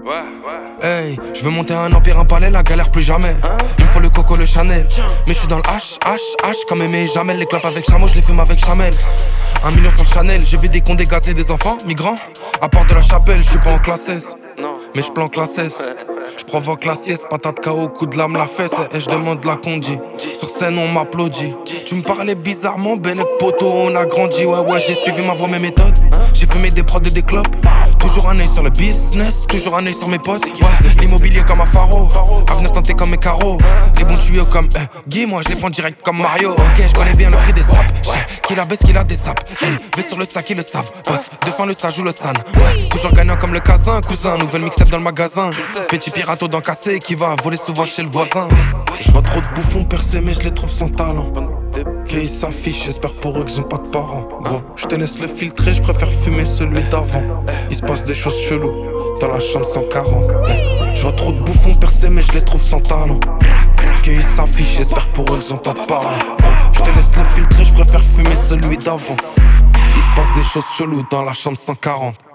Hey, je veux monter un empire, un palais, la galère plus jamais. Il me faut le coco, le Chanel. Mais je suis dans le H, comme Aimé et Jamel. Les clopes avec chameau, je les fume avec Chamel. 1 million sur le Chanel, j'ai vu des cons dégazer des enfants migrants. À Porte de la Chapelle, je suis pas en classe S. Mais je planque la cesse. Je provoque la sieste, patate KO, coup de lame la fesse. Et je demande la condi. Sur scène on m'applaudit. Tu me parlais bizarrement, Bennett poto, on a grandi. Ouais, j'ai suivi ma voie, mes méthodes. J'ai fumé des prods et des clopes. Toujours un œil sur le business, toujours un œil sur mes potes. Ouais, l'immobilier comme un pharo. Avenir tenté comme mes carreaux. Les bons tuyaux comme Guy, moi je les prends direct comme Mario. Ok, je connais bien le prix des sapes. Qui la baisse, qui la désape. V sur le sac, ils le savent. Boss, défend le sage ou le san. Ouais, toujours gagnant comme le casin, cousin. Nouvelle mixette dans le magasin. Petit pirato dans cassé qui va voler souvent chez le voisin. Je vois trop de bouffons percer, mais je les trouve sans talent. Qu'ils s'affichent, j'espère pour eux qu'ils ont pas de parents. Gros, je te laisse le filtrer, je préfère fumer celui d'avant. Il se passe des choses cheloues dans la chambre 140. Je vois trop de bouffons percer, mais je les trouve sans talent. Qu'ils s'affichent, j'espère pour eux qu'ils ont pas de parents. Je te laisse le filtrer, je préfère fumer celui d'avant. Il se passe des choses cheloues dans la chambre 140.